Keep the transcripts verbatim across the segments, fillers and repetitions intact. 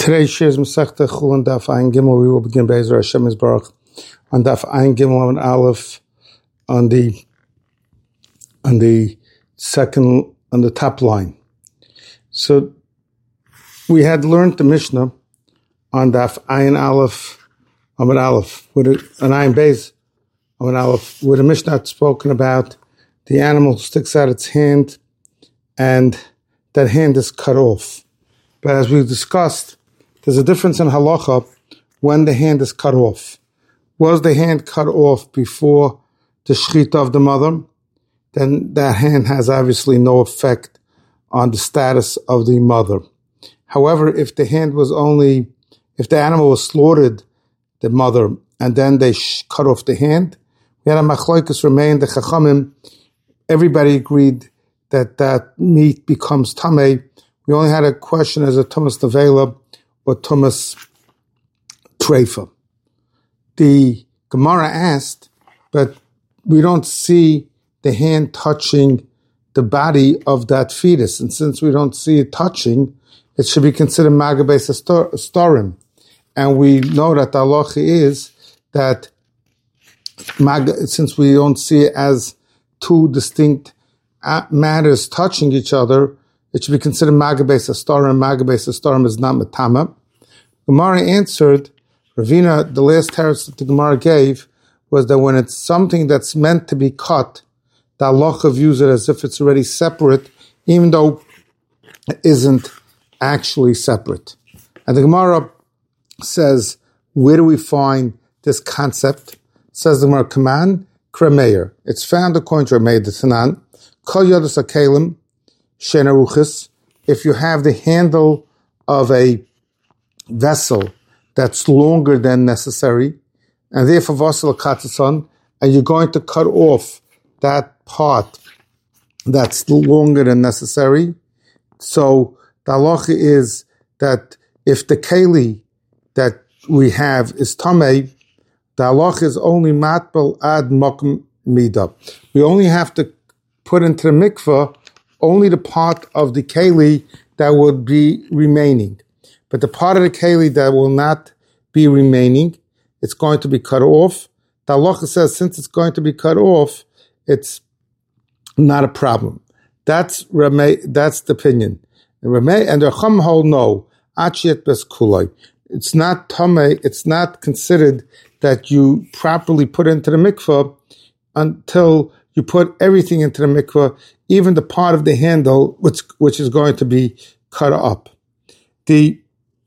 Today shares Masechta Chulin Daf Ayin Gimel. We will begin Be'ezer Hashem Yisbarach on Daf Ayin Gimel and Aleph on the on the second on the top line. So we had learned the Mishnah on Daf Ayin Aleph Amud Aleph with an Ayin Beis Amud Aleph, where the Mishnah had spoken about the animal sticks out its hand and that hand is cut off. But as we've discussed, there's a difference in halacha when the hand is cut off. Was the hand cut off before the shechita of the mother? Then that hand has obviously no effect on the status of the mother. However, if the hand was only, if the animal was slaughtered, the mother, and then they sh- cut off the hand, we had a machlokes remain, the chachamim, everybody agreed that that meat becomes tamei. We only had a question as a tumas nevela or tumas treifa. The Gemara asked, but we don't see the hand touching the body of that fetus, and since we don't see it touching, it should be considered magabeis astorim. And we know that the halacha is that since we don't see it as two distinct matters touching each other, it should be considered magabeis astorim. Magabeis astorim is not matama. Gemara answered, Ravina, the last teretz that the Gemara gave was that when it's something that's meant to be cut, the halacha views it as if it's already separate, even though it isn't actually separate. And the Gemara says, where do we find this concept? It says the Gemara, Kaman Kremeyer. It's found according to Rameir the Tanan. Kol Yodas HaKelim Shenaruchis. If you have the handle of a vessel that's longer than necessary, and therefore Vasal Katzason, and you're going to cut off that part that's longer than necessary. So the halacha is that if the keli that we have is tamei, the halacha is only matbel ad mokum mida. We only have to put into the mikveh only the part of the keli that would be remaining. But the part of the keli that will not be remaining, it's going to be cut off. The halacha says since it's going to be cut off, it's not a problem. That's Rameh, that's the opinion. And Rameh and the Chum hold no. Achiet bes kulai. It's not tamei, it's not considered that you properly put into the mikveh until you put everything into the mikveh, even the part of the handle which which is going to be cut up. The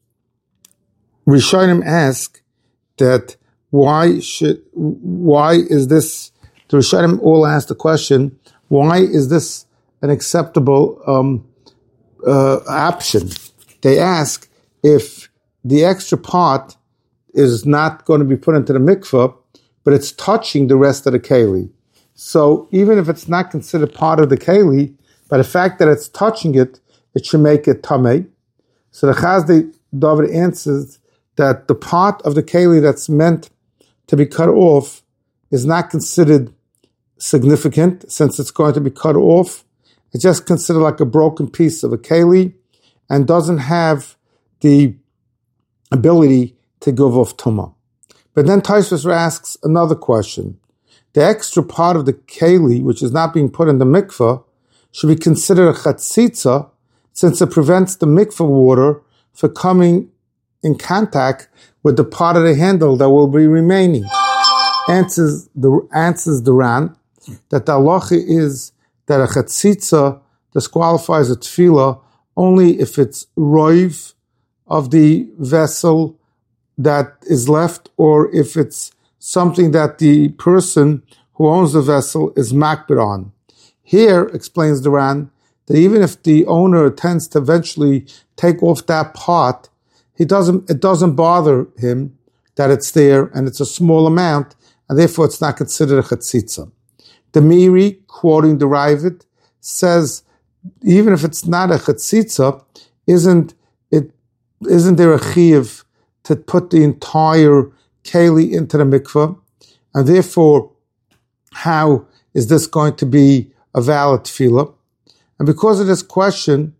Rishonim ask that why should why is this? The Rishonim all ask the question: why is this an acceptable um, uh, option? They ask if the extra part is not going to be put into the mikveh, but it's touching the rest of the keli. So even if it's not considered part of the keli, by the fact that it's touching it, it should make it tamei. So the Chazdi David answers that the part of the keli that's meant to be cut off is not considered significant since it's going to be cut off. It's just considered like a broken piece of a keli and doesn't have the ability to give off tumah. But then Tosfos asks another question. The extra part of the keli, which is not being put in the mikveh, should be considered a chatzitza, since it prevents the mikveh water from coming in contact with the part of the handle that will be remaining. Answers the answers the Ran that the halacha is that a chatzitza disqualifies a tefillah only if it's roiv of the vessel that is left, or if it's something that the person who owns the vessel is makbid on. Here, explains the Ran, that even if the owner tends to eventually take off that part, he doesn't. It doesn't bother him that it's there, and it's a small amount, and therefore it's not considered a chatzitza. The Miri, quoting the Ravid, says even if it's not a chatzitza, isn't it? Isn't there a chiyuv to put the entire keli into the mikveh, and therefore, how is this going to be a valid tefillah? And because of this question,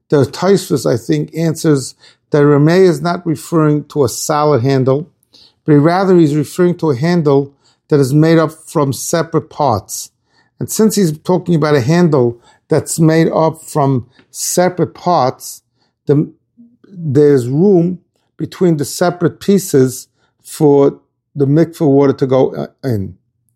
the Tosfos, I think, answers that Rameh is not referring to a solid handle, but rather he's referring to a handle that is made up from separate parts. And since he's talking about a handle that's made up from separate parts, the, there's room between the separate pieces for the mikveh water to go in.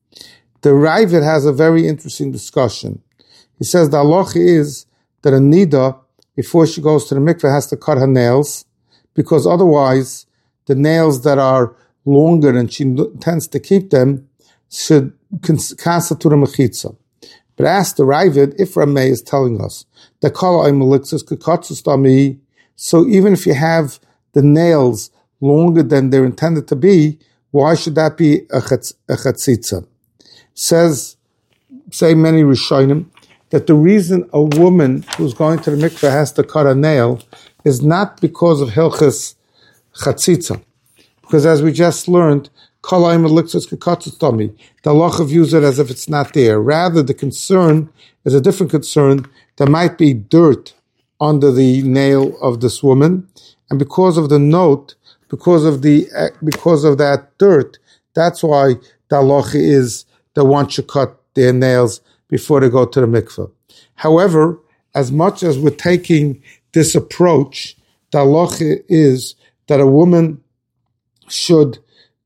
The Ravid has a very interesting discussion. He says the halacha is that a nida, before she goes to the mikveh, has to cut her nails, because otherwise the nails that are longer and she tends to keep them should constitute a mechitza. But ask the Ravid, if Rameh is telling us that kol ha'melixus kekatzus dami, so even if you have the nails longer than they're intended to be, why should that be a chatzitza? Says, say many Rishonim, that the reason a woman who's going to the mikveh has to cut a nail is not because of hilchas chatzitza. Because as we just learned, kol ha'melixus kekatzus dami, the halacha views it as if it's not there. Rather, the concern is a different concern. There might be dirt under the nail of this woman, and because of the note, because of the because of that dirt, that's why the halacha is that one should cut their nails before they go to the mikveh. However, as much as we're taking this approach, the halacha is that a woman should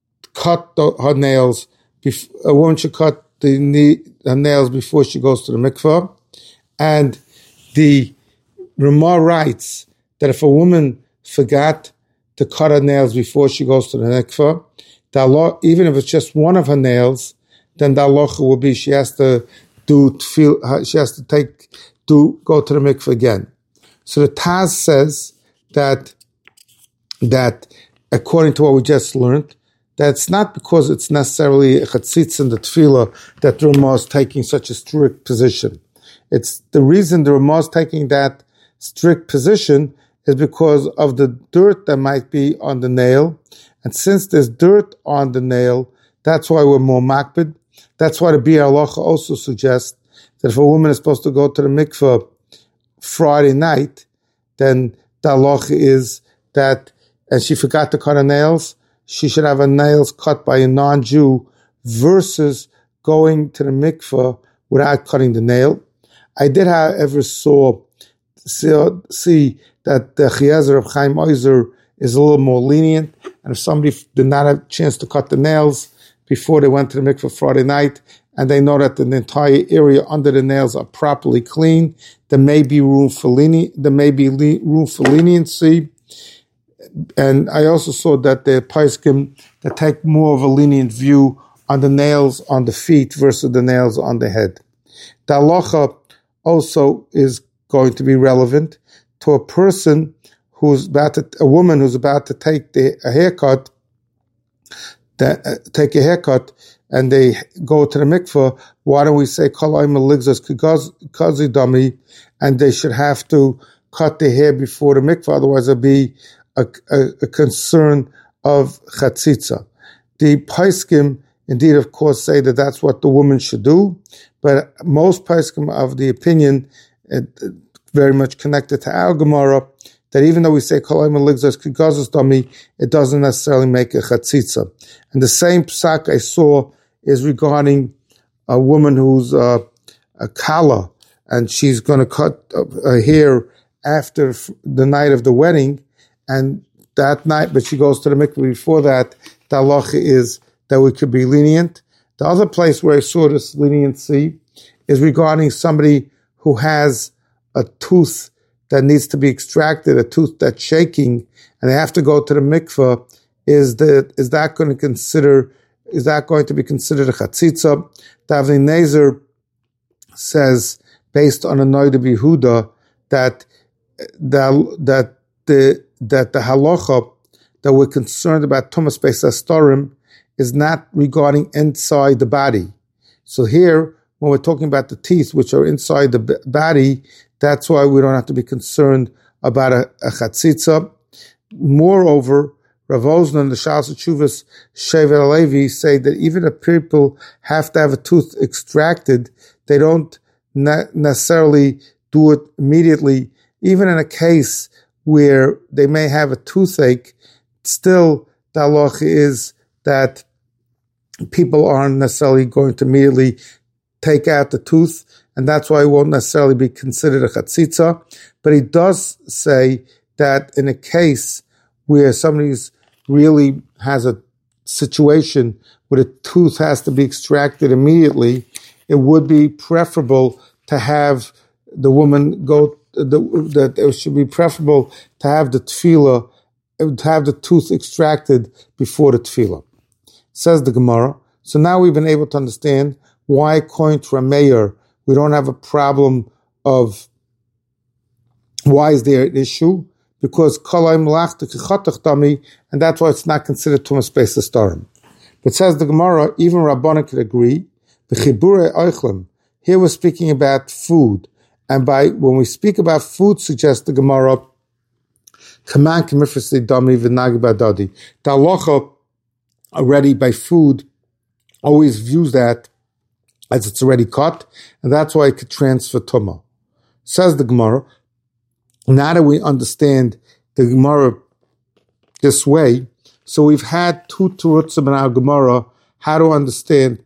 cut the, her nails. A woman should cut the her nails before she goes to the mikveh, and the Ramah writes that if a woman forgot to cut her nails before she goes to the mikveh, the halacha, even if it's just one of her nails, then the halacha will be she has to do feel she has to take do go to the mikveh again. So the Taz says that that according to what we just learned, that's not because it's necessarily a chatzitz in the tefillah that the Ramah is taking such a strict position. It's the reason the Ramah is taking that strict position is because of the dirt that might be on the nail. And since there's dirt on the nail, that's why we're more makbid. That's why the Biur Halacha also suggests that if a woman is supposed to go to the mikveh Friday night, then the halacha is that, and she forgot to cut her nails, she should have her nails cut by a non-Jew versus going to the mikveh without cutting the nail. I did, however, saw see, see that the Chiyazar of Chaim Oizer is a little more lenient, and if somebody did not have a chance to cut the nails before they went to the mikveh Friday night, and they know that the entire area under the nails are properly clean, there may be room for leni- there may be le- room for leniency. And I also saw that the Paiskim that take more of a lenient view on the nails on the feet versus the nails on the head. The halacha also is going to be relevant to a person who's about to, a woman who's about to take the, a haircut, that, uh, take a haircut, and they go to the mikveh. Why don't we say kol ha'melixus kekatzus dami, and they should have to cut their hair before the mikveh, otherwise it'll be a, a, a concern of chatzitza. The Paiskim, indeed, of course, say that that's what the woman should do, but most Paiskim of the opinion, it, very much connected to our Gemara, that even though we say kol ha'melixus kekatzus dami, it doesn't necessarily make a chatzitza. And the same psak I saw is regarding a woman who's uh, a kala, and she's going to cut her hair after the night of the wedding, and that night, but she goes to the mikveh before that, the halacha is that we could be lenient. The other place where I saw this leniency is regarding somebody who has a tooth that needs to be extracted, a tooth that's shaking, and they have to go to the mikveh. Is that is that going to consider? Is that going to be considered a chatzitza? The Avnei Nezer says, based on a Noida B'Yehuda, that the that the that the halacha that we're concerned about Tumas Beis Hastorim is not regarding inside the body. So here, when we're talking about the teeth, which are inside the b- body, that's why we don't have to be concerned about a, a chatzitza. Moreover, Rav Osner and the Shas Tshuvas Shevet HaLevi say that even if people have to have a tooth extracted, they don't ne- necessarily do it immediately even in a case where they may have a toothache, still the halacha is that people aren't necessarily going to immediately take out the tooth, and that's why it won't necessarily be considered a chatzitza. But he does say that in a case where somebody's really has a situation where the tooth has to be extracted immediately, it would be preferable to have the woman go, the, that it should be preferable to have the tefillah, to have the tooth extracted before the tefillah. Says the Gemara. So now we've been able to understand why, according to Rameir, we don't have a problem of why is there an issue? Because kolay malachta kichatach dami, and that's why it's not considered tumas beis hastarim. But says the Gemara, even Rabbanan could agree. B'chibure oichlem. Here we're speaking about food, and by when we speak about food, suggests the Gemara, kaman k'mifrasi dami v'nagi b'adadi. The halacha already by food always views that as it's already cut, and that's why it could transfer tumah. Says the Gemara. Now that we understand the Gemara this way, so we've had two terutzim in our Gemara how to understand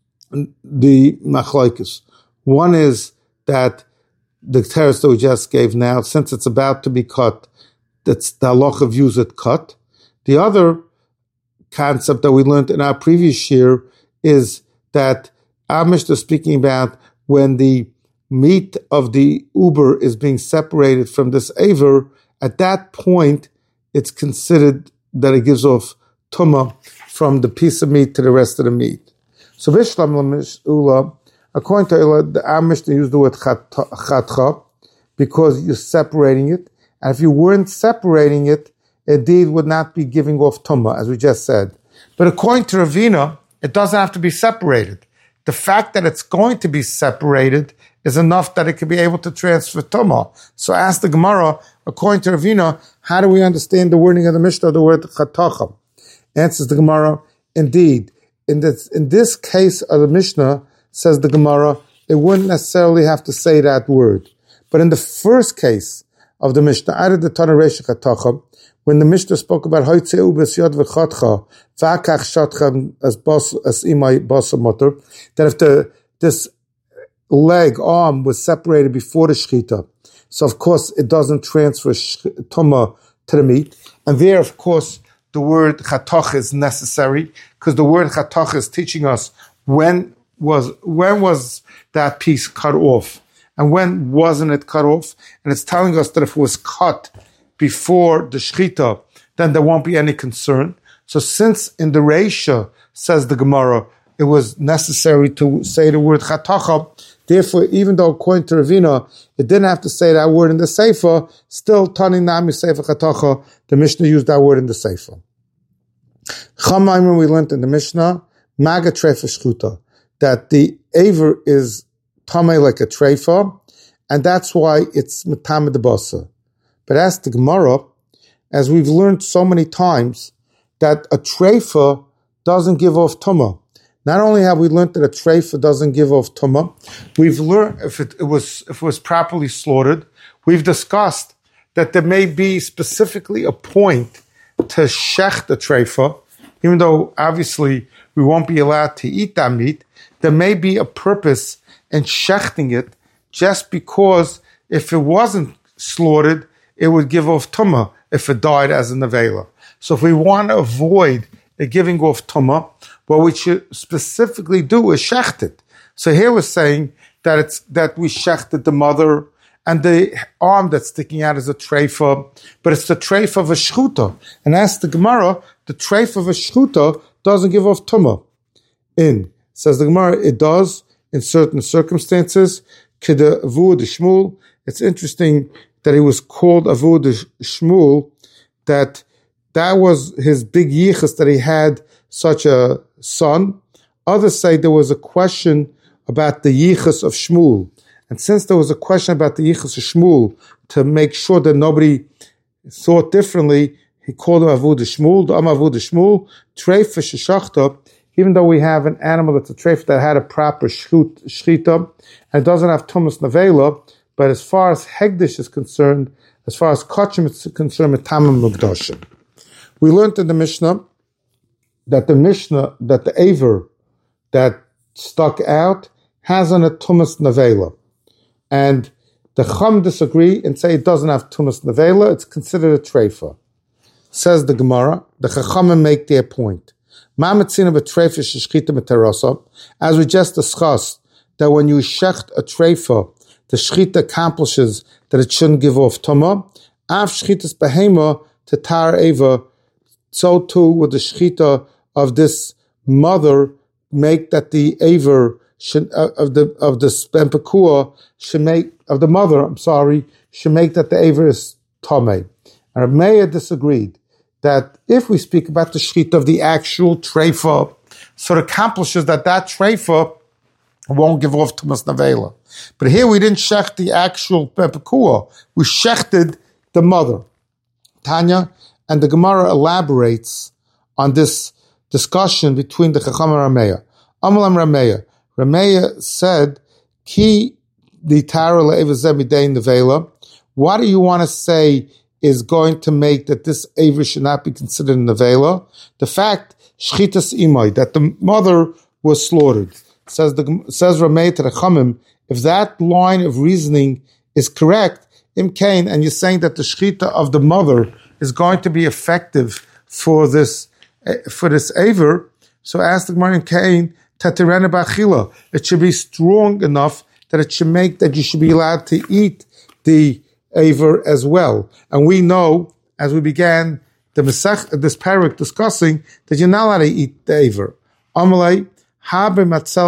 the machlokes. One is that the teretz that we just gave now, since it's about to be cut, that's the halacha views it cut. The other concept that we learned in our previous year is that our Mishnah is speaking about when the meat of the uber is being separated from this aver, at that point, it's considered that it gives off tumah from the piece of meat to the rest of the meat. So, Vishlam Ula, according to Ula, the our Mishnah used the word chatcha because you're separating it. And if you weren't separating it, a deed would not be giving off tumah, as we just said. But according to Ravina, it doesn't have to be separated. The fact that it's going to be separated is enough that it could be able to transfer tumah. So ask the Gemara, according to Ravina, how do we understand the wording of the Mishnah, the word chatacha? Answers the Gemara, indeed, in this, in this case of the Mishnah, says the Gemara, it wouldn't necessarily have to say that word. But in the first case of the Mishnah, added the Tana Reish chatacha, when the Mishnah spoke about hoitze ubes yod v'chatcha, v'akach shatcha as bas as imay basa motor, that if the this leg, arm was separated before the shechita, so of course it doesn't transfer tumah to the meat. And there, of course, the word chatach is necessary because the word chatach is teaching us when was when was that piece cut off and when wasn't it cut off, and it's telling us that if it was cut before the shechita, then there won't be any concern. So since in the Reisha, says the Gemara, it was necessary to say the word chatacha, therefore, even though according to Ravina, it didn't have to say that word in the Sefer, still Tani Nami Sefer chatacha, the Mishnah used that word in the Sefer. Chamaimim, we learned in the Mishnah, maga trefa shchuta, that the aver is tamei like a trefa, and that's why it's metame de basa. But as the Gemara, as we've learned so many times, that a treifa doesn't give off tumah. Not only have we learned that a treifa doesn't give off tumah, we've learned if it, it was if it was properly slaughtered. We've discussed that there may be specifically a point to shech the treifa, even though obviously we won't be allowed to eat that meat. There may be a purpose in shechting it, just because if it wasn't slaughtered, it would give off tumah if it died as a nevela. So if we want to avoid it giving off tumah, what we should specifically do is shecht it. So here we're saying that it's that we shechted the mother and the arm that's sticking out is a treifa, but it's the treifa of a shchuta. And as the Gemara, the treifa of a shchuta doesn't give off tumah. In, says the Gemara, it does in certain circumstances. Kida Avu de Shmuel. It's interesting that he was called Avu de Shmuel, that that was his big yichus that he had such a son. Others say there was a question about the yichus of Shmuel. And since there was a question about the yichus of Shmuel, to make sure that nobody thought differently, he called him Avu de Shmuel, the Am Avu de Shmuel, Treif Sheshachta. Even though we have an animal that's a treif that had a proper shchita, and it doesn't have tumas nevela, but as far as Hegdish is concerned, as far as Kachim is concerned, Metamim Mugdashim. We learned in the Mishnah that the Mishnah, that the Aver that stuck out has on a Tumas Nevela. And the Chum disagree and say it doesn't have Tumas Nevela, it's considered a Treifa. Says the Gemara, the Chachamim make their point. As we just discussed, that when you shecht a treifa, the shchita accomplishes that it shouldn't give off tuma. Av shchitas behema to tar eva, so too would the shchita of this mother make that the aver should, uh, of the of the spempakua should make of the mother. I'm sorry, should make that the aver is tame. And Rav Meir disagreed that if we speak about the shchita of the actual treifa, so it accomplishes that that treifa won't give off Tumas Nevela. But here we didn't shecht the actual pepakua. We shechted the mother. Tanya, and the Gemara elaborates on this discussion between the Chacham and Rameya. Amalam Rameya. Rameya said, Ki the Tara le'evazeh midein nevela. What do you want to say is going to make that this Aver should not be considered nevela? The fact, shchitas imay, that the mother was slaughtered. Says the says Rameya to the Chamim, if that line of reasoning is correct, Imkain, and you're saying that the shchita of the mother is going to be effective for this for this aver, so ask the Gemara Imkain, tatirena b'achila, it should be strong enough that it should make that you should be allowed to eat the aver as well. And we know, as we began the Mesech, this parak discussing, that you're not allowed to eat the aver. Amalei, and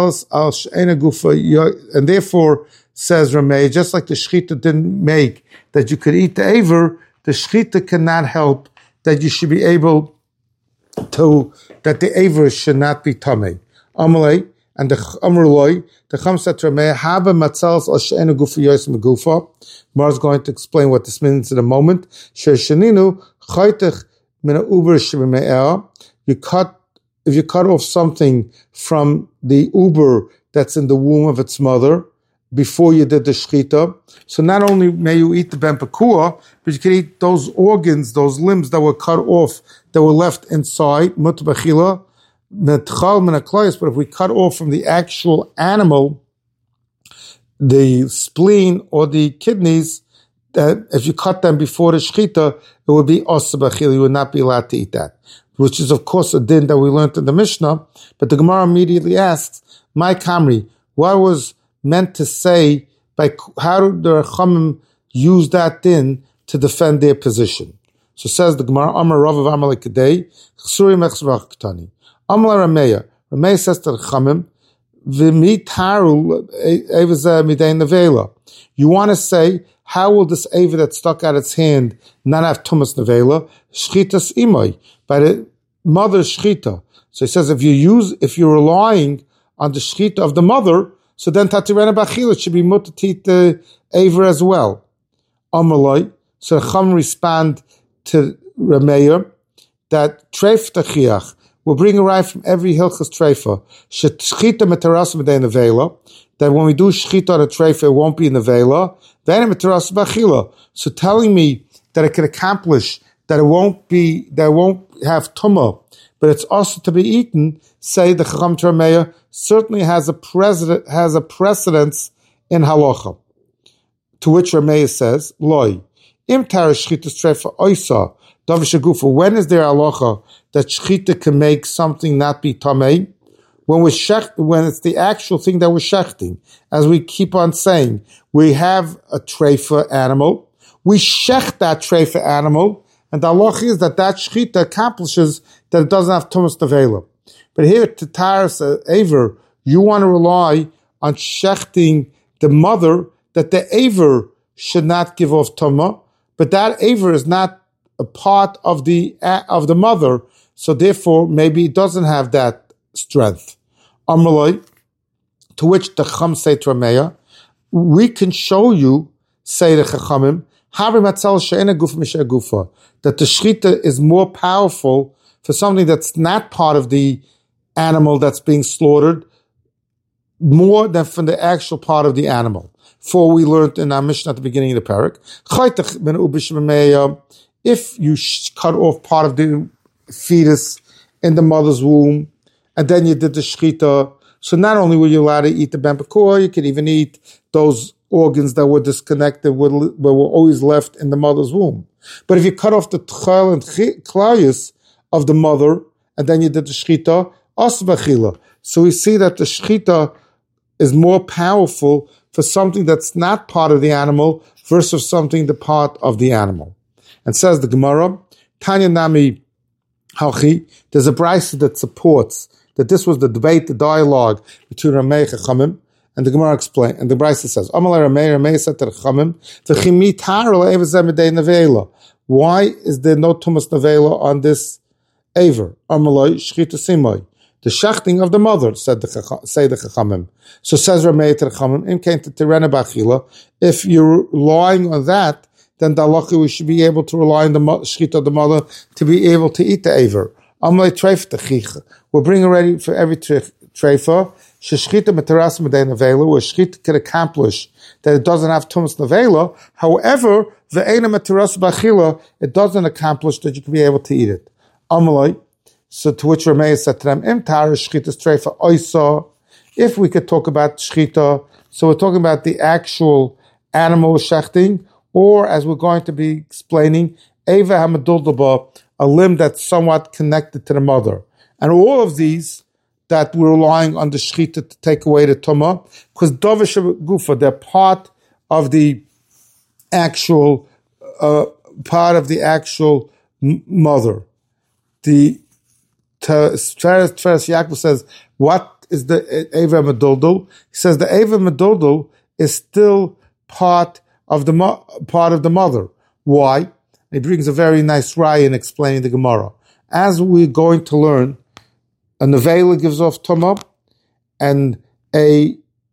therefore, says Rameh, just like the shchita didn't make that you could eat the aver, the shchita cannot help that you should be able to, that the aver should not be tamei. Amalei, and the Amruloi, the Chum said to Rameh, Haba matzels al she'ena gufa yos megufa. Mar is going to explain what this means in a moment. She'sheninu chaytech min ha'uber she'me'er. You cut If you cut off something from the uber that's in the womb of its mother before you did the shchita, so not only may you eat the ben pakua, but you can eat those organs, those limbs that were cut off, that were left inside, mut b'chila, metchal min haklayos. But if we cut off from the actual animal, the spleen or the kidneys, that if you cut them before the shchita, it would be osa b'chila, you would not be allowed to eat that, which is, of course, a din that we learned in the Mishnah. But the Gemara immediately asks, my Kamri, what was meant to say, by how did the Rachamim use that din to defend their position? So says the Gemara, Amar Rav of Amalek Kadei, Chsuri Mechsvach Ktani. Amar Rameya. Rameya says to the Rachamim, V'mi taru evazeh midei nevela. You want to say, how will this Eva that stuck out its hand not have Tumas Nevela? Shchitas imay, by the mother's shchita. So he says, if you use, if you're relying on the shchita of the mother, so then tatirena b'achila should be mutter to eat the Eva as well. Amaloi. So the Chum respond to Rameya that treif tachiach will bring a right from every hilchas treifa. Shchita metaras midei nevela. That when we do shchita on a treifa, it won't be in nevela. Then metaras b'achila. So telling me that it can accomplish that it won't be, that it won't have tumah, but it's also to be eaten, say the Chacham Trameya certainly has a precedent, has a precedence in halacha. To which Rameya says, Loi, im tar shchitas trefa oisa, davish gufa. When is there halacha that shchita can make something not be tamei? When we shech, when it's the actual thing that we're shechting, as we keep on saying, we have a trefa animal, we shech that trefa animal, and the halacha is that that shchita accomplishes that it doesn't have tumas nevela. But here, to taras aver, you want to rely on shechting the mother, that the aver should not give off tumah, but that aver is not a part of the of the mother, so therefore maybe it doesn't have that strength. Amaloi, to which the Chacham say to Rameya, we can show you, say the Chachamim, that the shchita is more powerful for something that's not part of the animal that's being slaughtered, more than from the actual part of the animal. For we learned in our Mishnah at the beginning of the parak, if you cut off part of the fetus in the mother's womb, and then you did the shechita, so not only were you allowed to eat the ben bekor, you could even eat those organs that were disconnected, were, were always left in the mother's womb. But if you cut off the tchel and klayus of the mother, and then you did the shechita, asvachila. So we see that the shechita is more powerful for something that's not part of the animal versus something the part of the animal. And says the Gemara, Tanya Nami Halchi, there's a brisa that supports that this was the debate, the dialogue between Ramei and Chachamim, and the Gemara explains, and the brisa says, Amalei Ramei, Ramei said to the Chachamim, V'chimi tarel evazem edei nevela. Why is there no tumas nevela on this aver? Amalei shchita simoi. The shechting of the mother, said the say the Chachamim. So says Ramei to the Chachamim, in came to Tirena Bachila, if you're relying on that, then the halacha we should be able to rely on the shechita of the mother to be able to eat the aver. Amalei treif techicha. We're bringing ready for every treifa. Shechita materas medei nevela, where shechita can accomplish that it doesn't have tumas nevela. However, ve'ena materas bachila, it doesn't accomplish that you can be able to eat it. Amalei. So to which Ramei said to them, Im tar shechita treifa oisa. If we could talk about shechita, so we're talking about the actual animal shechting, or as we're going to be explaining, eva hamaduldaba, a limb that's somewhat connected to the mother. And all of these that we're relying on the shechita to take away the tumah, because dovish gufa, they're part of the actual, uh, part of the actual m- mother. The Tveres Yaakov says, what is the eva meduldul? He says the eva meduldul is still part of the mo- part of the mother. Why? He brings a very nice raya in explaining the Gemara. As we're going to learn, a nevela gives off tumah, and a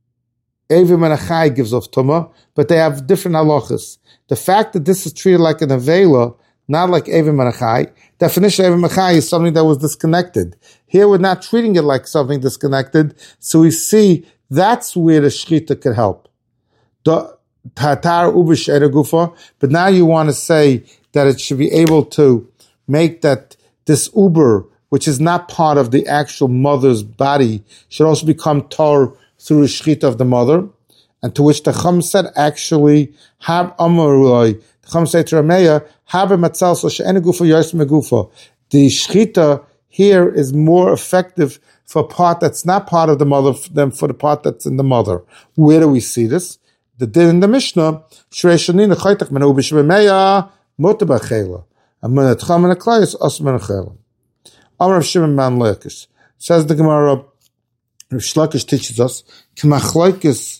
Evim and a Chai gives off tumah, but they have different halachas. The fact that this is treated like a nevela, not like Evim and a Chai, definition of Evim and a Chai is something that was disconnected. Here we're not treating it like something disconnected, so we see that's where the shechita could help. The Tatar ubish gufa, but now you want to say that it should be able to make that this uber, which is not part of the actual mother's body, should also become tar through the shechita of the mother. And to which the Chum said, actually, Hab Amarulai, the Chum said to Rameya, Hab Matzal so she'ene gufa yos megufa. The shechita here is more effective for a part that's not part of the mother than for the part that's in the mother. Where do we see this? The din in the Mishnah, Shrei Shanina Chaytach Menu B'Shvemeya Muta B'Chela. And when it's Chum and a Klayus, Os Menachela. Amar Rav Shimon ben Lakish. Says the Gemara, Rav Shlakish teaches us, K'machloikis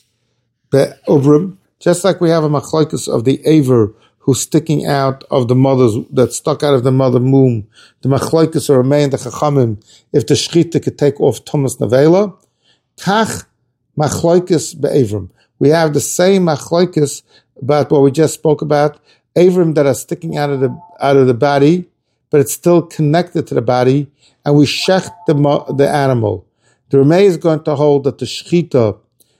be'ubrim, just like we have a machlokes of the aver who's sticking out of the mother's, that's stuck out of the mother womb, the machlokes or remain the chachamim, if the shechita could take off Thomas Nevela, kach machlokes be'avrim. We have the same machlokes about what we just spoke about, avrim that are sticking out of the out of the body, but it's still connected to the body, and we shecht the the animal. The Rameh is going to hold that the shechita,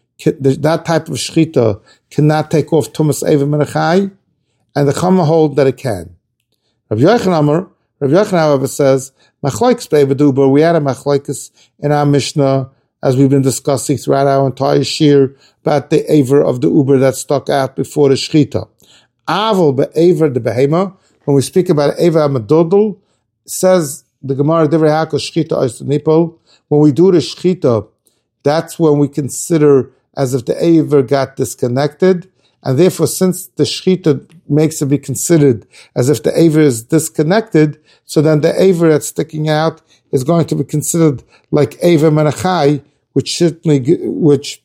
that type of shechita, cannot take off Tumas Evim and Achai, and the Chama hold that it can. Rav Yochanan Amar, Rav Yochanan however says, Machlokes be'evaduber, we had a machlokes in our Mishnah, as we've been discussing throughout our entire shir, about the aver of the uber that stuck out before the shechita. Aval be'aver the behema, when we speak about aver amadodol, says the Gemara Divrei Hakol shechita ois nipol, when we do the shechita, that's when we consider as if the aver got disconnected, and therefore since the shechita makes it be considered as if the aver is disconnected, so then the aver that's sticking out is going to be considered like aver menachai, which certainly, which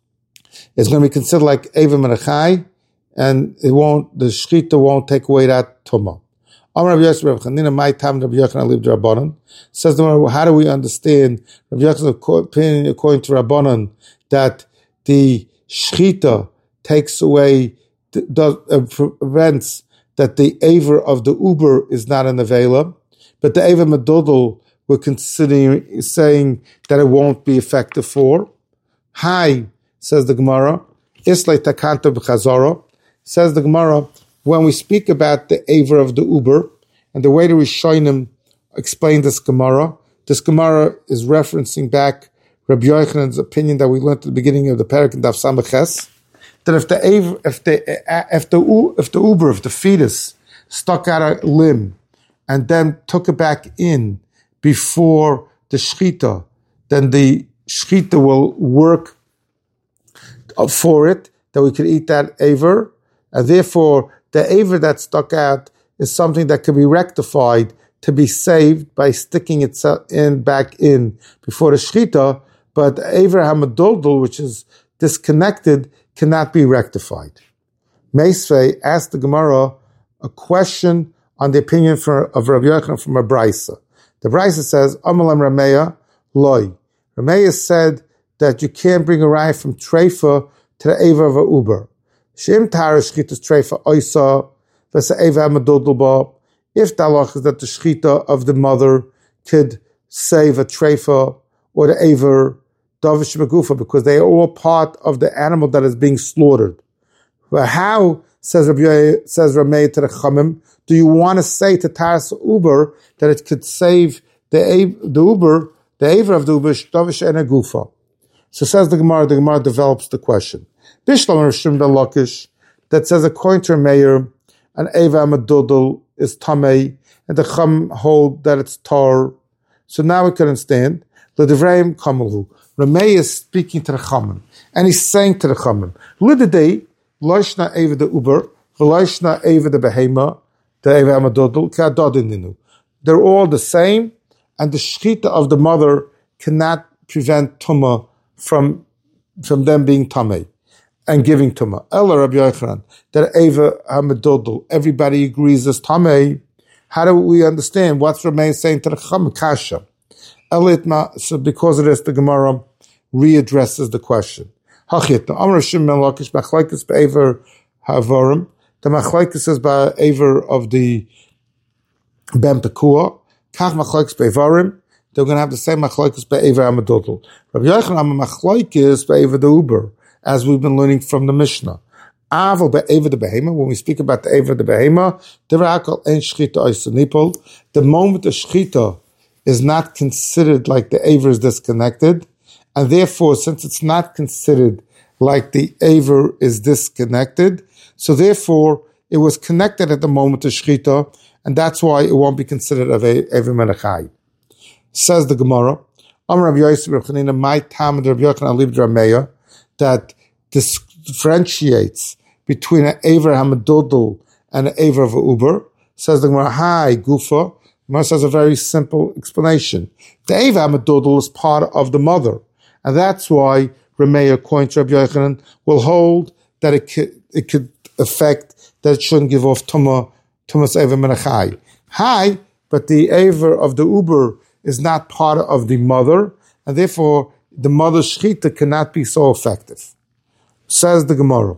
is going to be considered like aver menachai, and it won't, the shechita won't take away that tumah. Amar Rav Yosef Rav Chanina, my time Rav Yochanan lived Rabbanan. Says the Gemara, how do we understand Rav Yosef's opinion according to Rabbanan that the shechita takes away, does, uh, prevents that the aver of the uber is not an avela, but the aver medodol we're considering saying that it won't be effective for. Hi, says the Gemara, Islay Takanta B'Chazara, says the Gemara, when we speak about the Aver of the Uber, and the way the Rishonim explain this Gemara, this Gemara is referencing back Rabbi Yochanan's opinion that we learned at the beginning of the Perek in Daf Samaches, that if the Aver, if the if the if the Uber, if the fetus stuck out a limb and then took it back in before the Shechita, then the Shechita will work for it, that we could eat that Aver, and therefore the Aver that stuck out is something that can be rectified to be saved by sticking it in back in before the Shechita, but the Aver Hamadoldol, which is disconnected, cannot be rectified. Meisvei asked the Gemara a question on the opinion for, of Rabbi Yochanan from a Brisa. The Brisa says, Amalam Rameya loy. Rameya said that you can't bring a raya from Treifa to the Aver of a Uber. Shem Tara Shchitas Treifa Oisa, Vesa Aver Hamadodolba. If the halach is that the Shchita of the mother could save a Treifa or the Aver, Davish Megufa, because they are all part of the animal that is being slaughtered. But how, says Rabbi says Rameh to the Chamim, do you want to say to Taras Uber that it could save the the Uber, the Aver of the Uber, Davish and a Gufa? So says the Gemara, the Gemara develops the question. Bishlam Rishim the Lakish, that says according to Meir, an Aver Amadodol is Tamei, and the Chum hold that it's Tar. So now we can understand. The Devreim Kamalhu. Rameh is speaking to the Chamim, and he's saying to the Chamim, Lididei, Loishna Aver the Uber, Loishna Aver the Behema, the Aver Amadodol, Kadodininu. They're all the same, and the Shechita of the mother cannot prevent Tumah from, from them being Tamei and giving Tumah. Ella Rabbi Yochanan, that Aver Amadodol, everybody agrees is Tamei. How do we understand what's Rameh saying to the Chamim? Kasha. So because of this, the Gemara readdresses the question. The machlekes is by Aver of the Ben Pekua. Kach machlekes by Avarim. They're going to have the same machlekes by Aver Amadodol. Rabbi Yochanan machlekes by Aver the Uber, as we've been learning from the Mishnah. Aval by Aver the Behema. When we speak about the Aver the Behema, the moment the Shechita is not considered like the Aver is disconnected, and therefore, since it's not considered like the Aver is disconnected, so therefore, it was connected at the moment of Shechita, and that's why it won't be considered of Aver Menachai. Says the Gemara, Amar Rabbi Yosef Rabbi Chanina, my time and Rabbi Yochanan Alib Rameya, that differentiates between an Aver Hamadodol and an Aver of a Uber. Says the Gemara, Hi, Gufa. Gemara has a very simple explanation. The Aver Hamadodol is part of the mother, and that's why Rameya, according to Rabbi Yochanan, will hold that it could, it could affect that it shouldn't give off Tumah, Tumah's Aver Menachai. Hi, but the Aver of the Uber is not part of the mother, and therefore the mother's Shechita cannot be so effective. Says the Gemara.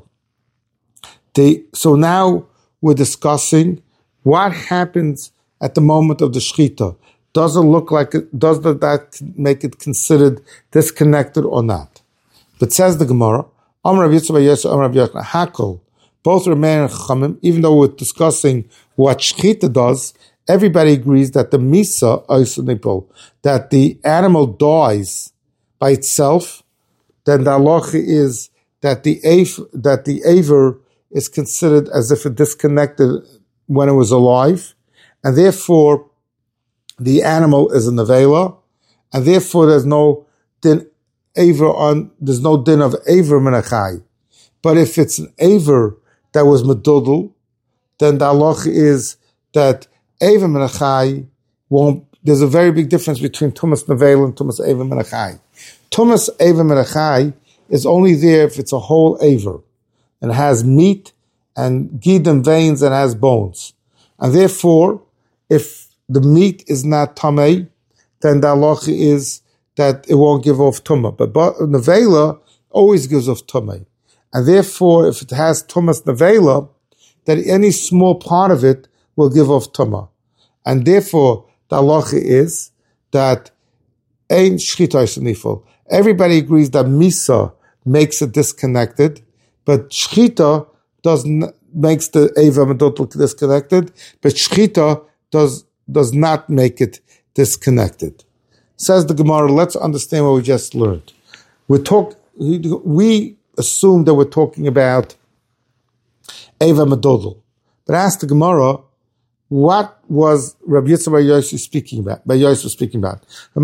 The, so now we're discussing what happens at the moment of the Shechita. Does it look like it, does that make it considered disconnected or not? But says the Gemara, Amar Rav Yitzchak Yosef, Amar Rav Yochanan, Hakol, both remain in Chachamim, even though we're discussing what Shechita does, everybody agrees that the Misa, that the animal dies by itself, then the halacha is that the Aver, that the Aver is considered as if it disconnected when it was alive, and therefore the animal is a nevela, and therefore there's no din Aver on, there's no din of Aver menachai. But if it's an Aver that was medudel, then the halacha is that Aver menachai won't. There's a very big difference between tumas nevela and tumas Aver menachai. Tumas Aver menachai is only there if it's a whole Aver and it has meat and gidim veins and has bones, and therefore, if the meat is not tamei, then the halacha is that it won't give off tumah. But, but nevela always gives off tumah, and therefore, if it has tumas nevela, that any small part of it will give off tumah, and therefore the halacha is that ein shchita nifol. Everybody agrees that misa makes it disconnected, but shchita doesn't makes the Eva Medodl disconnected, but shchita does does not make it disconnected. Says the Gemara, let's understand what we just learned. We talk we assume that we're talking about Eva Medodl. But ask the Gemara, what was Rabbi Yitzchak Bar Yosef speaking about? Bar Yosef speaking about.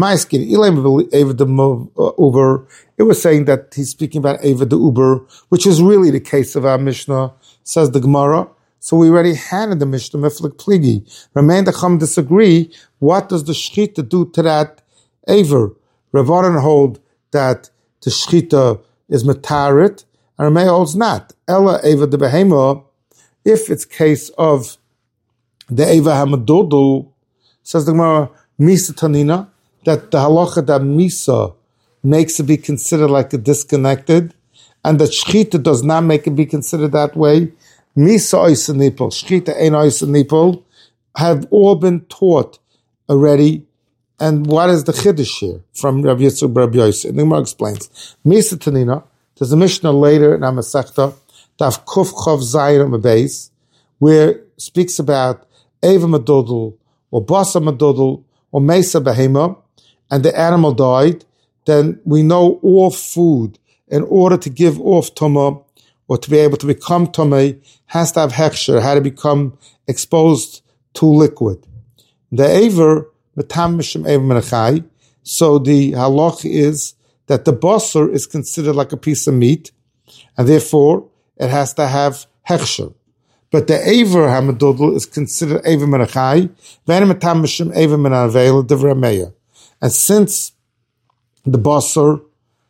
It was saying that he's speaking about Eva the Uber, which is really the case of our Mishnah, says the Gemara. So we already had in the Mishnah Miflik Pligi. Remain the Chum disagree. What does the Shechita do to that Aver? Rav Aron hold that the Shechita is Matarit, and Rameh holds not. Ella Eva the Behema, if it's case of the Eva Hamadodul, says the Gemara, Misa Tanina, that the halacha that Misa makes it be considered like a disconnected, and that Shechita does not make it be considered that way. Misa Ois and Nipol, Shechita Ein Ois and Nipol, have all been taught already. And what is the Chiddush here from Rabbi Yitzchak Bar Yosef? And the Gemara explains. Misa Tanina, there's a Mishnah later in Amasechta, Daf Kuf Chav Zayin Beis, where it speaks about Eva Medodl, or Basa Medodl, or Mesa Behema, and the animal died, then we know all food, in order to give off Tumah, or to be able to become Tumah, has to have Hechsher, had to become exposed to liquid. The Aver, Metam Mishim Eva Menachai, so the halach is that the basar is considered like a piece of meat, and therefore it has to have Hechsher. But the Aver Hamadodl is considered Eva Menachai, Venemetam Mishim Eva Menavel, Devrameya. And since the basar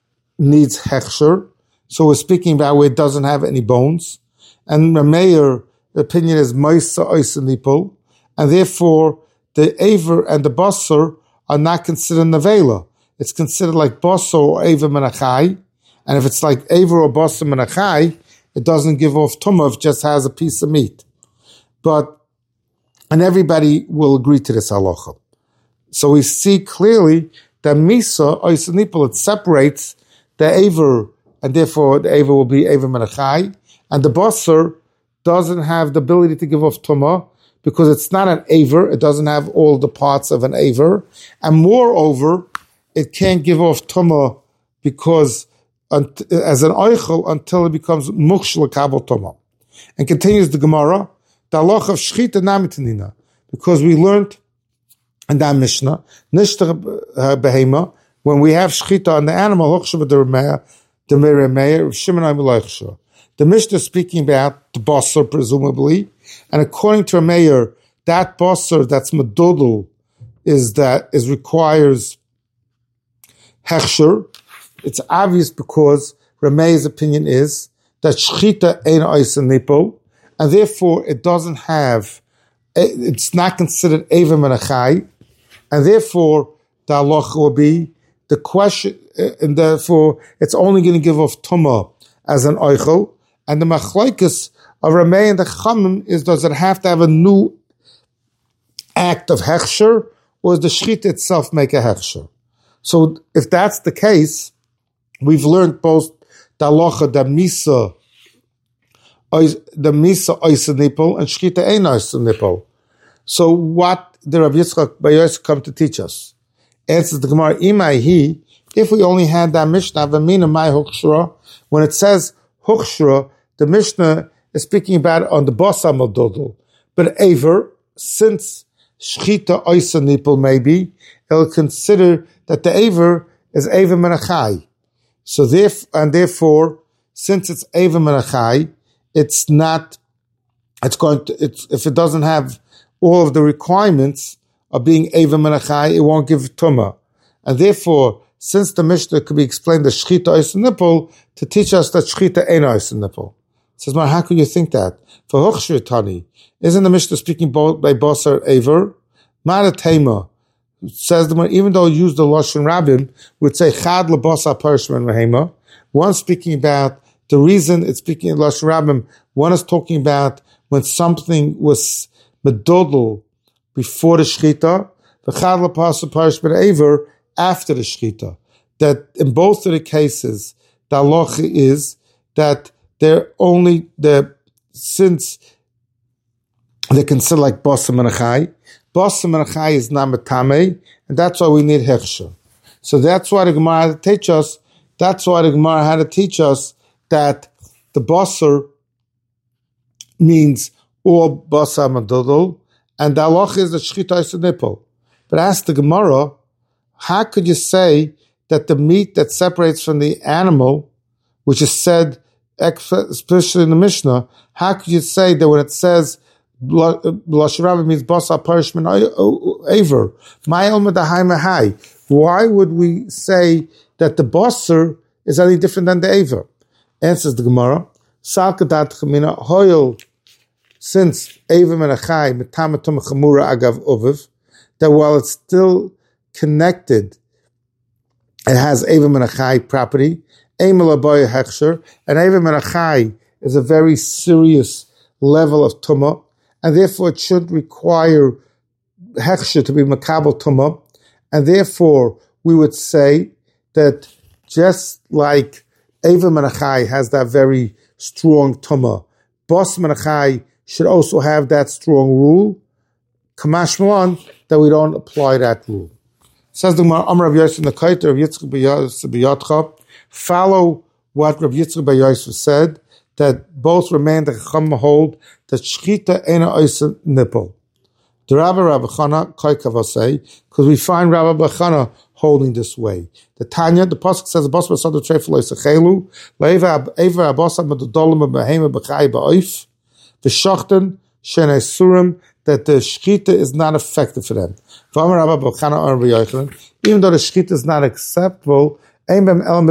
needs Hechsher, so we're speaking about where it doesn't have any bones, and Rameyer, the opinion is Maisa Oisa Nipol, and therefore the Aver and the basar are not considered Nevela. It's considered like basar or Eva Menachai, and if it's like Aver or basar Menachai, it doesn't give off tumah, it just has a piece of meat. But, and everybody will agree to this halacha. So we see clearly that Misa, Oisa Nipol, it separates the Aver, and therefore the Aver will be Aver Menachai, and the basar doesn't have the ability to give off tumah, because it's not an Aver, it doesn't have all the parts of an Aver, and moreover, it can't give off tumah because as an oichel until it becomes muksh l'kabel tumah. And continues the Gemara, the halach of shchita namitanina, because we learned in that Mishnah, nishta behema, when we have shchita on the animal, hochshav the the meremeir, Shimon Amilaychsha. The Mishnah is speaking about the basar, presumably, and according to Rameir, that basar that's medodl is that is requires hechsher. It's obvious because Rameir's opinion is that shchita ein oisa nipol, and therefore it doesn't have, it's not considered eva menachai, and therefore the halacha will be the question, and therefore it's only going to give off tumah as an oichel. And the machlokes of Rameir and the Chamim is, does it have to have a new act of hechsher, or does the shchita itself make a hechsher? So if that's the case, we've learned both the halacha, the misa, the misa oisa nipol, and shchita ein oisa nipol. So what the Rabbi Yitzchak Bar Yosef come to teach us? Answers the Gemara, imai hi, if we only had that Mishnah, v'mina mai huchshra, when it says huchshra, the Mishnah is speaking about it on the basar medodl. But Aver, since shchita oisa nipol maybe, it'll consider that the Aver is Eva Menachai. So therefore, and therefore, since it's Eva Menachai, it's not, it's going to, it's, if it doesn't have all of the requirements of being Eva Menachai, it won't give tumah. And therefore, since the Mishnah could be explained as shchita oisa nipol, to teach us that shchita ein oisa nipol. It says, how can you think that? For hochshir tani, isn't the Mishnah speaking by basar Aver? Mara tema. Says the even though it used the Lashon Rabbim, would say Chad lebasa parshman v'hema. One speaking about the reason it's speaking in Lashon Rabbim. One is talking about when something was medodl before the shchita, the Chad lebasa parshman Aver after the shchita. That in both of the cases, the halacha is that they're only, the since they consider like Bossam and Achai, Bossam and Achai is not Metame, and that's why we need Hechsher. So that's why the Gemara had to teach us, that's why the Gemara had to teach us that the Bosser means all Bossam and Dodol, and the halach is the Shechita is a nipple. But ask the Gemara, how could you say that the meat that separates from the animal, which is said, especially in the Mishnah, how could you say that when it says B'lashon Rabba means Basa Parishman Aver? Why would we say that the Basar is any different than the Aver? Answers the Gemara, Salkadat Chamina Hoyel, since Aver Menachai Metamatum Chamura Agav Oviv, that while it's still connected, it has Eva Menachai property, Eimel Aboy Hechsher, and Eva Menachai is a very serious level of Tumah, and therefore it should require Hechsher to be Makabel Tumah, and therefore we would say that just like Eva Menachai has that very strong Tumah, Bos Menachai should also have that strong rule, Kamash Malan, that we don't apply that rule. Says the Gemara, Amar Rav Yosef Nekaita, Rav Yitzchak B'Yadcha, follow what Rav Yitzchak B'Yosef said, that both remain the Chacham hold that Shechita Eina Oisa Nipple. The Rabbi Rabbi Chana Koikav say, because we find Rabbi Chana holding this way. The Tanya, the pasuk says, "Bas basad trefel oisachelu, leiva eva abasa medodolim behema b'chai ba'oif, v'shachten shenei surim." That the shechita is not effective for them. Even though the shechita is not acceptable, that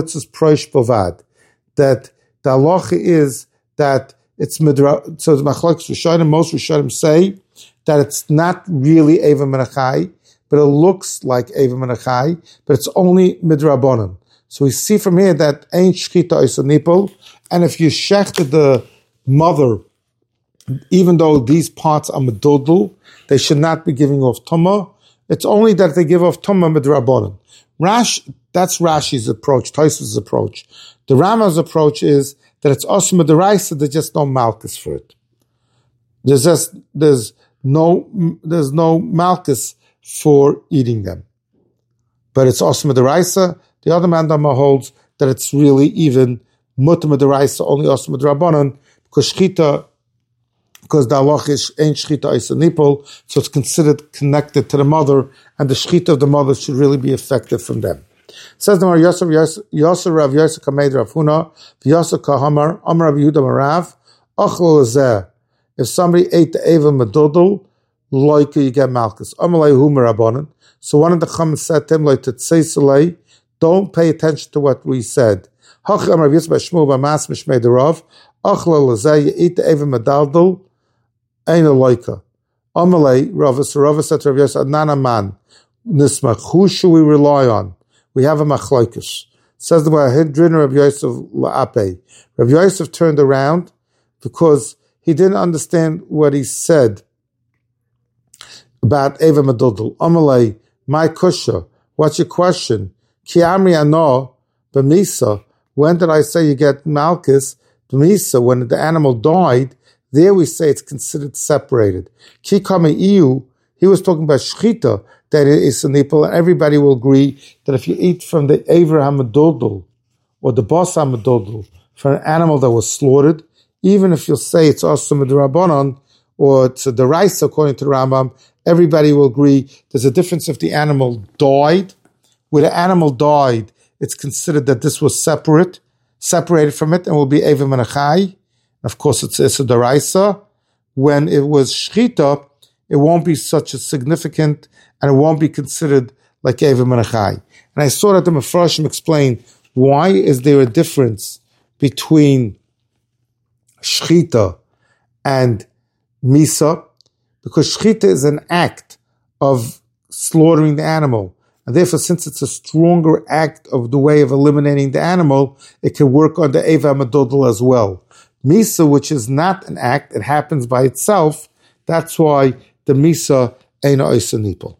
the halacha is that it's midra. So the machlokes Rishonim, most Rishonim say that it's not really Eva Menachai, but it looks like Eva Menachai, but it's only midrabanan. So we see from here that ain't shechita is a nipple, and if you shechted the mother, even though these parts are medodl, they should not be giving off tumah. It's only that they give off tumah midrabanan. Rash, that's Rashi's approach, Tosfos' approach. The Rama's approach is that it's osma deraisa, there's just no malchus for it. There's just there's no there's no malchus for eating them, but it's osma deraisa. The other mandama holds that it's really even mutar deraisa, only osma derabanan, because shchita. Because the halach is ain't shechita is a nipple, so it's considered connected to the mother, and the shechita of the mother should really be effective from them. It says the Mar Yosef Yosef Rav Yosef Kamed Rav Huna Yosef Kahamar Amar Rav Yehuda Marav Achol Lezeh. If somebody ate the eva medodol, like you get malchus. Amalei Humer Rabbanan. So one of the Chacham said to him, like to say Salei, don't pay attention to what we said. Hach Amar Rav Yosef Shmuel B'Mas Mishmei Derav Achol Lezeh. You eat the eva medodol. Ain't a loika. Amalei, Rava, so Rava said to Rav Yosef, Nana man, nismach, who should we rely on? We have a machlokes. Says the Hidrin Rav Yosef la'apei. Rav Yosef turned around because he didn't understand what he said about Eva Medodol. Amalei, my kusha, what's your question? Ki amri ano, b'misa, when did I say you get malchus? B'misa, when the animal died, there we say it's considered separated. Ki kame iu, he was talking about shechita, that it is a nipple, and everybody will agree that if you eat from the Ever HaMedodol, or the Bas HaMedodol, from an animal that was slaughtered, even if you'll say it's also Midrabanan, or it's a Deraisa according to the Rambam, everybody will agree there's a difference if the animal died. Where the animal died, it's considered that this was separate, separated from it, and will be Eva Menachai. Of course, it's Issa Deraisa. When it was Shechita, it won't be such a significant, and it won't be considered like Eva Menachai. And I saw that the Mepharshim explained, why is there a difference between Shechita and Misa? Because Shechita is an act of slaughtering the animal. And therefore, since it's a stronger act of the way of eliminating the animal, it can work on the Eva Medodol as well. Misa, which is not an act, it happens by itself. That's why the Misa ain't a Oisa Nipol.